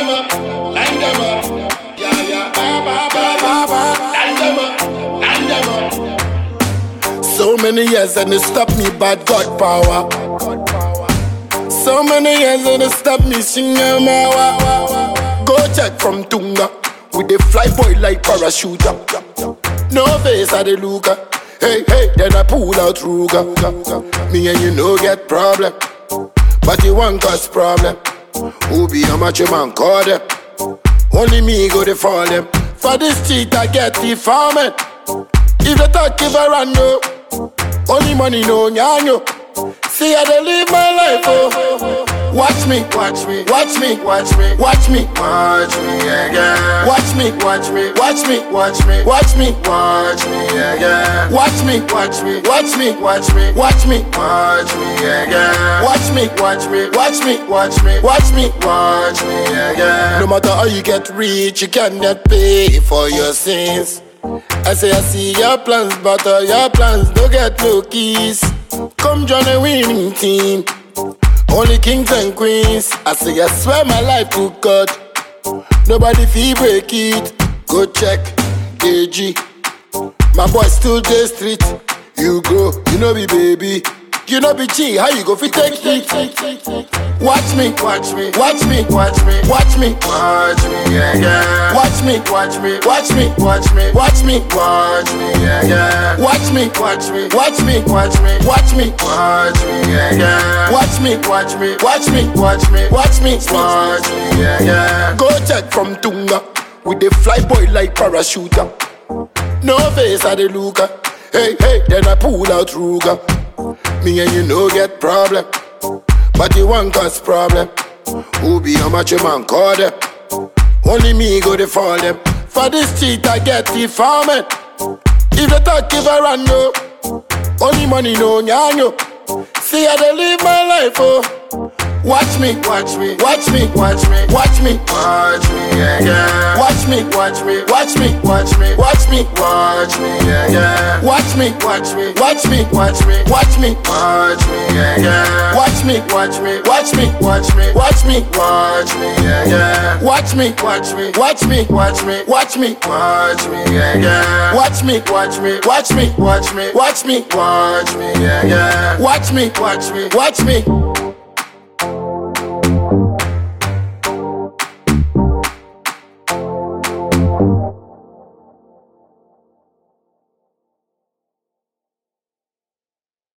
up, line them up. Yeah, yeah, line them up, line them up. So many years and they stop me, bad God power. So many years and they stop me, singing my Go check from Tunga with the fly boy like parachuter. No face at the looker. Hey, hey, then I pull out Ruger. Me and you no get problem, but you want cause problem. Who be a macho man call them? Only me go to fall them. For this cheat I get the farming. If they talk give a run no, only money no nyanyo. See how they live my life oh. Watch me, watch me, watch me, watch me, watch me, watch me again. Watch me, watch me, watch me, watch me, watch me, watch me again. Watch me, watch me, watch me, watch me, watch me, watch me again. Watch me, watch me, watch me, watch me, watch me, watch me again. No matter how you get rich, you cannot pay for your sins. I say I see your plans, but all your plans don't get no keys. Come join a winning team. Only kings and queens. I say I swear my life to God. Nobody feel break it. Go check KG. My boy still day street. You grow, you know be baby. You know be G, how you go fi take it? Watch me, watch me, watch me, watch me, watch me, watch me again. Watch me, watch me, watch me, watch me, watch me, watch me again. Watch me, watch me, watch me, watch me, watch me, watch me again. Watch me, watch me, watch me, watch me, watch me, watch me again. Go check from Tunga with the fly boy like parachuter. No face at the looker. Hey, hey, then I pull out Ruger. Me and you no get problem, but you want cause problem. Who be a macho man call them? Only me go to fall them. For this cheat I get the farming. If they talk give a run no, only money no nyanyo. See how they live my life oh. Watch me, watch me, watch me, watch me, watch me, watch me again. Watch me, watch me, watch me, watch me, watch me, watch me again. Watch me, watch me, watch me, watch me, watch me, watch me again. Watch me, watch me, watch me, watch me, watch me, watch me again. Watch me, watch me, watch me, watch me, watch me, watch me again. Watch me, watch me, watch me, watch me, watch me, watch me again. Watch me, watch me, watch me.